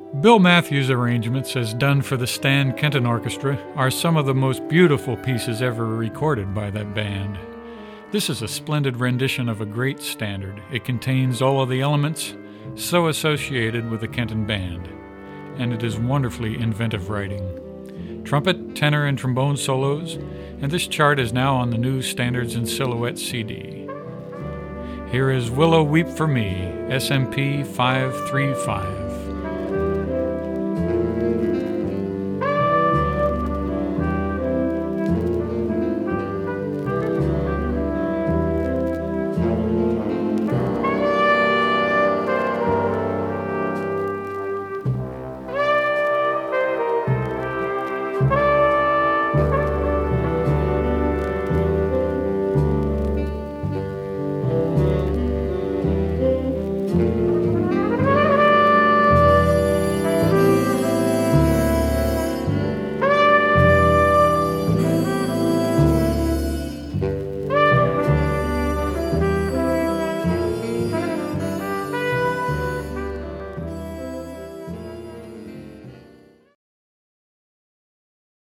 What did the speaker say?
Bill Matthews' arrangements, as done for the Stan Kenton Orchestra, are some of the most beautiful pieces ever recorded by that band. This is a splendid rendition of a great standard. It contains all of the elements so associated with the Kenton Band, and it is wonderfully inventive writing. Trumpet, tenor, and trombone solos, and this chart is now on the new Standards and Silhouette CD. Here is Willow Weep for Me, SMP 535.